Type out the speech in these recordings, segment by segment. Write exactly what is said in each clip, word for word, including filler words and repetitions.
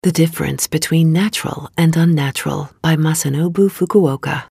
The Difference Between Natural and Unnatural by Masanobu Fukuoka.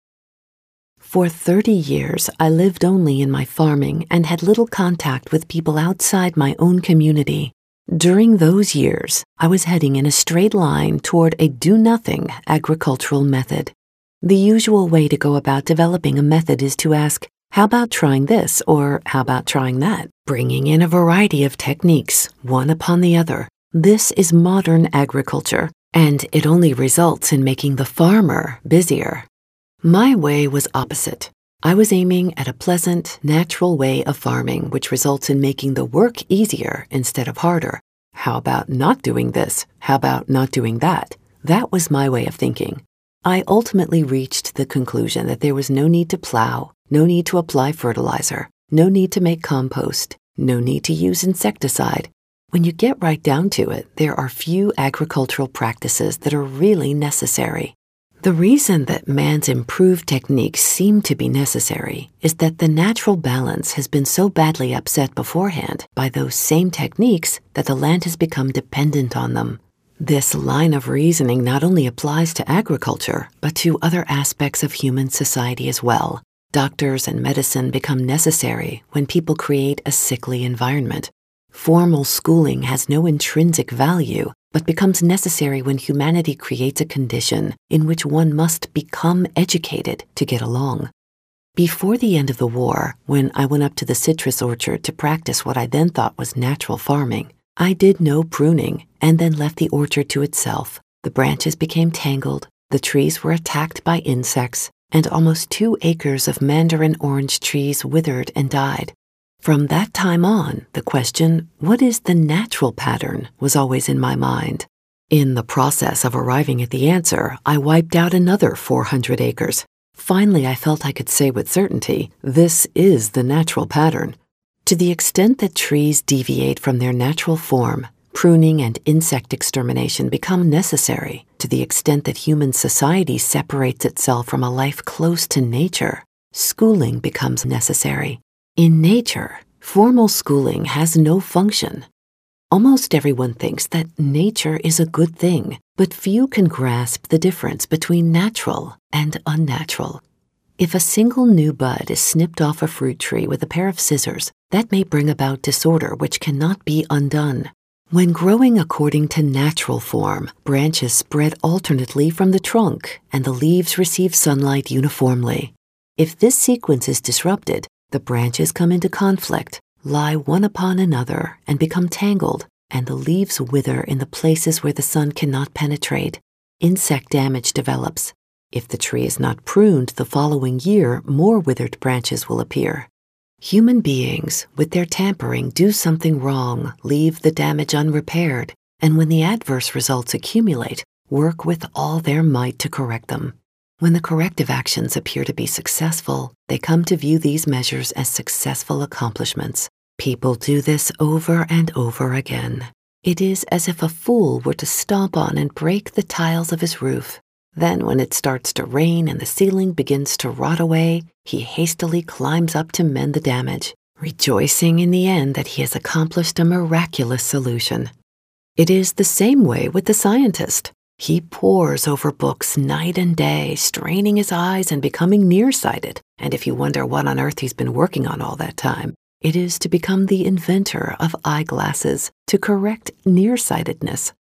For thirty years, I lived only in my farming and had little contact with people outside my own community. During those years, I was heading in a straight line toward a do-nothing agricultural method. The usual way to go about developing a method is to ask, how about trying this or how about trying that, bringing in a variety of techniques, one upon the other. This is modern agriculture, and it only results in making the farmer busier. My way was opposite. I was aiming at a pleasant, natural way of farming which results in making the work easier instead of harder. How about not doing this? How about not doing that? That was my way of thinking. I ultimately reached the conclusion that there was no need to plow, no need to apply fertilizer, no need to make compost, no need to use insecticide. When you get right down to it, there are few agricultural practices that are really necessary. The reason that man's improved techniques seem to be necessary is that the natural balance has been so badly upset beforehand by those same techniques that the land has become dependent on them. This line of reasoning not only applies to agriculture, but to other aspects of human society as well. Doctors and medicine become necessary when people create a sickly environment. Formal schooling has no intrinsic value, but becomes necessary when humanity creates a condition in which one must become educated to get along. Before the end of the war, when I went up to the citrus orchard to practice what I then thought was natural farming, I did no pruning and then left the orchard to itself. The branches became tangled, the trees were attacked by insects, and almost two acres of mandarin orange trees withered and died. From that time on, the question, what is the natural pattern, was always in my mind. In the process of arriving at the answer, I wiped out another four hundred acres. Finally, I felt I could say with certainty, this is the natural pattern. To the extent that trees deviate from their natural form, pruning and insect extermination become necessary. To the extent that human society separates itself from a life close to nature, schooling becomes necessary. In nature, formal schooling has no function. Almost everyone thinks that nature is a good thing, but few can grasp the difference between natural and unnatural. If a single new bud is snipped off a fruit tree with a pair of scissors, that may bring about disorder which cannot be undone. When growing according to natural form, branches spread alternately from the trunk and the leaves receive sunlight uniformly. If this sequence is disrupted, the branches come into conflict, lie one upon another, and become tangled, and the leaves wither in the places where the sun cannot penetrate. Insect damage develops. If the tree is not pruned the following year, more withered branches will appear. Human beings, with their tampering, do something wrong, leave the damage unrepaired, and when the adverse results accumulate, work with all their might to correct them. When the corrective actions appear to be successful, they come to view these measures as successful accomplishments. People do this over and over again. It is as if a fool were to stomp on and break the tiles of his roof. Then when it starts to rain and the ceiling begins to rot away, he hastily climbs up to mend the damage, rejoicing in the end that he has accomplished a miraculous solution. It is the same way with the scientist. He pores over books night and day, straining his eyes and becoming nearsighted. And if you wonder what on earth he's been working on all that time, it is to become the inventor of eyeglasses to correct nearsightedness.